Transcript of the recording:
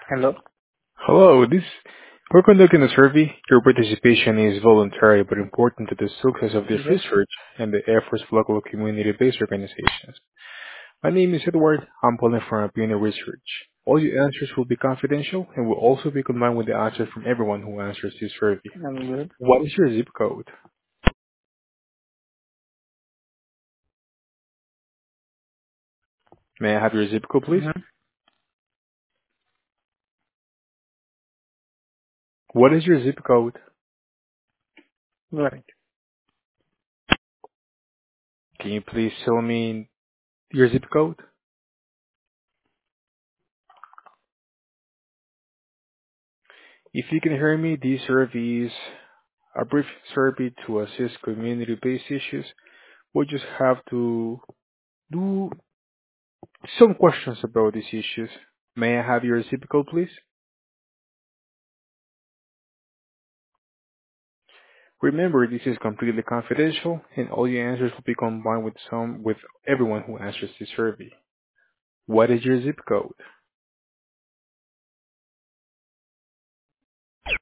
Hello. Hello, we're conducting a survey. Your participation is voluntary but important to the success of this Yes. research and the efforts of local community-based organizations. My name is Edward. I'm calling from Pioneer Research. All your answers will be confidential and will also be combined with the answers from everyone who answers this survey. I'm good. What is your zip code? May I have your zip code, please? Mm-hmm. What is your zip code? Right. Can you please tell me your zip code? If you can hear me, this survey is a brief survey to assess community-based issues. We just have to do some questions about these issues. May I have your zip code, please? Remember, this is completely confidential, and all your answers will be combined with everyone who answers this survey. What is your zip code?